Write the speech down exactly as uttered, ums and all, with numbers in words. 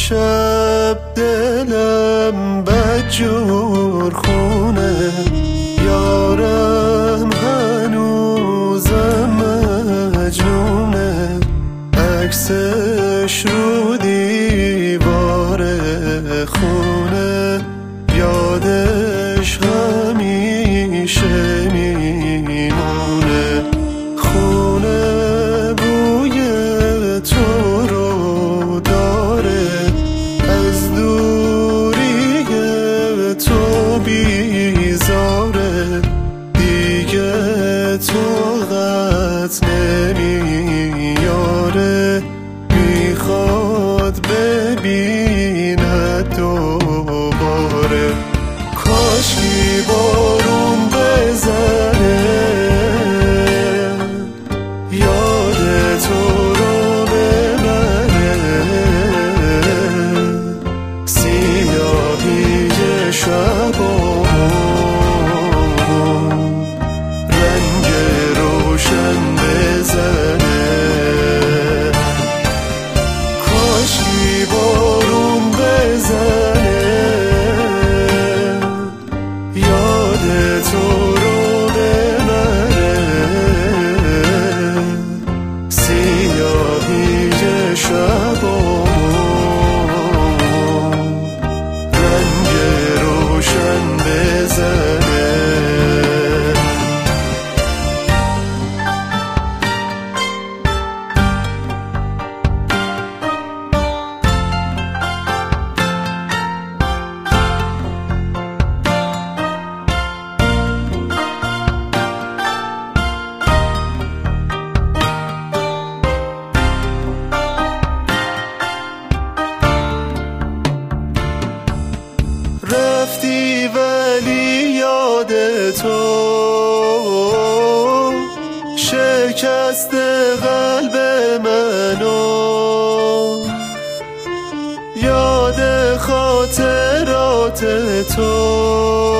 شب دلم بدجور خونه، یارم هنوزم مجنونه، عکسش رو دیوار خونه، یادش همیشه میمونه. خونه بوی تو رو داره، از دوری تو بیزاره، دیگه طاقت نمیاره، میخواد ببیند دوباره. کاشکی بارون بزنه، یاد تو رو ببره، سیاهی شبا رنگ روشن بزنه. کاشکی بارون بزنه، یاد تو رو ببره، سیاهی شبا رنگ روشن بزنه. رفتی ولی یاد تو شکست قلب منو، یاد خاطرات تو